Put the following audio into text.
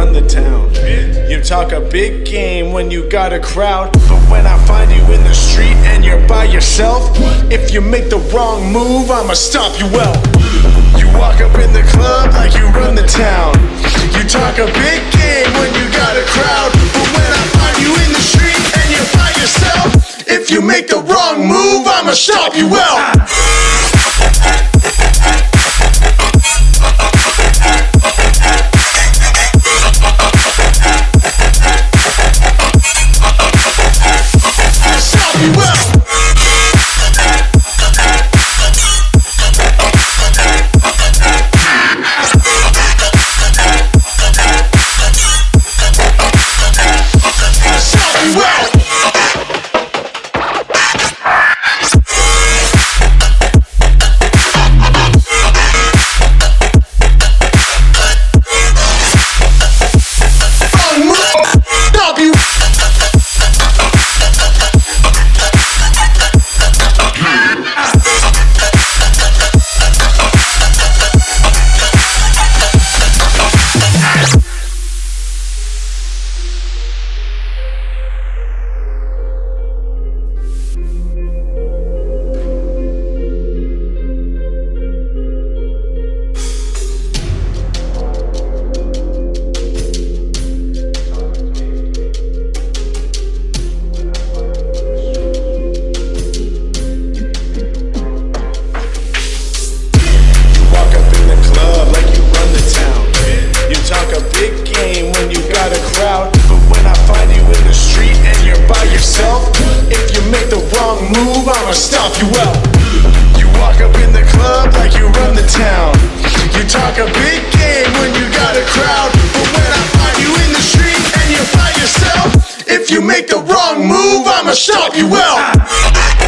run the town. You talk a big game when you got a crowd, but when I find you in the street and you're by yourself, if you make the wrong move, I'ma stop you well. You walk up in the club like you run the town. You talk a big game when you got a crowd, but when I find you in the street and you're by yourself, if you make the wrong move, I'ma stop you well. Move, I'ma stop you well. You walk up in the club like you run the town. You talk a big game when you got a crowd, but when I find you in the street and you're by yourself, if you make the wrong move, I'ma stop you well.